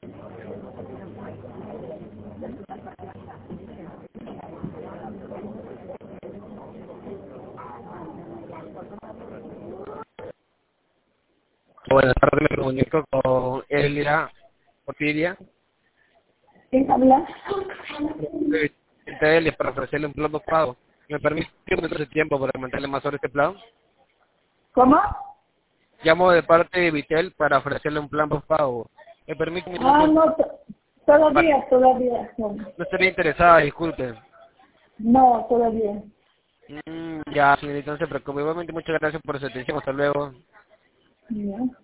Buenas tardes, me comunico con Elia Porfiria. ¿Quién habla? Elia, para ofrecerle un plan pago. ¿Me permite un minuto de tiempo para comentarle más sobre este plan? ¿Cómo? Llamo de parte de Vitel para ofrecerle un plan pago. ¿Me permite un Ah, minuto? no, todavía. No estaría interesada, disculpe. No, todavía. Ya, señorita, no se preocupe. Igualmente, muchas gracias por su atención. Hasta luego. Ya.